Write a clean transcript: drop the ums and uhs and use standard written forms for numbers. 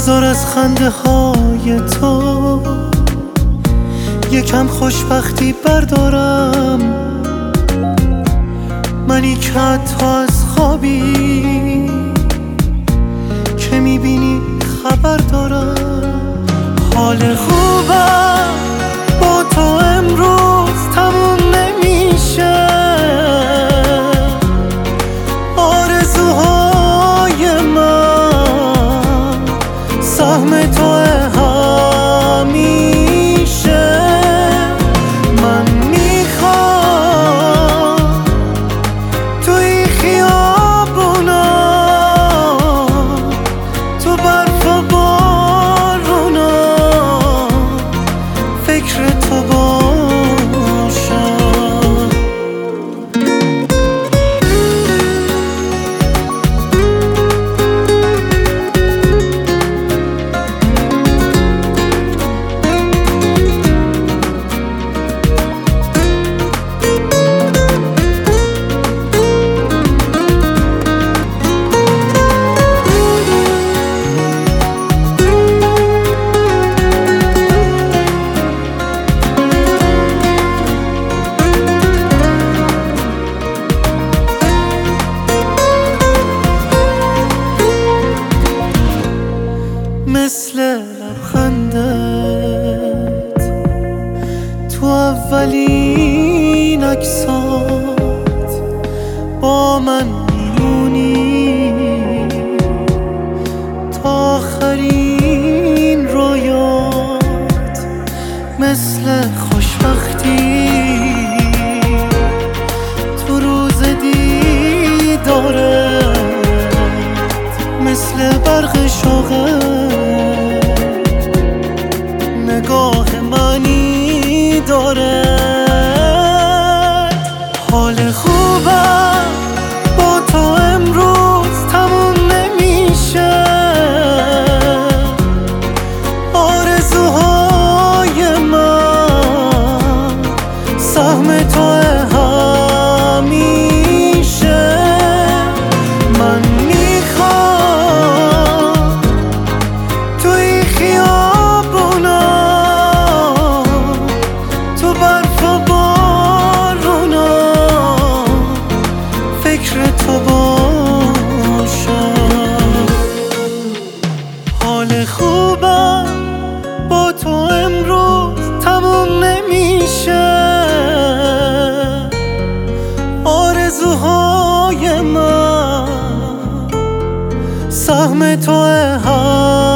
بذار از خنده های تو یکم خوشبختی بردارم. منی که حتی از خوابی که میبینی خبر دارم. حال خوبم با تو امروز تموم نمیشه. آرزوهای من سهم تو همیشه. من میخوام توی خیابونا، تو برف و بارونا فکر تو باشم. مثل لبخندت تو اولین عکسات با من میمونی تا آخرین رویات. مثل خوشبختی تو روز دیدارت، مثل برق شوقت نگاه منی داره. حال خوبم با تو امروز تموم نمیشه. آرزوهای من سهم تو همیشه. من میخوام توی خیابونا، تو برف و بارونا فکر تو باشم. حال خوبم با تو امروز تموم نمیشه. آرزوهای من سهم تو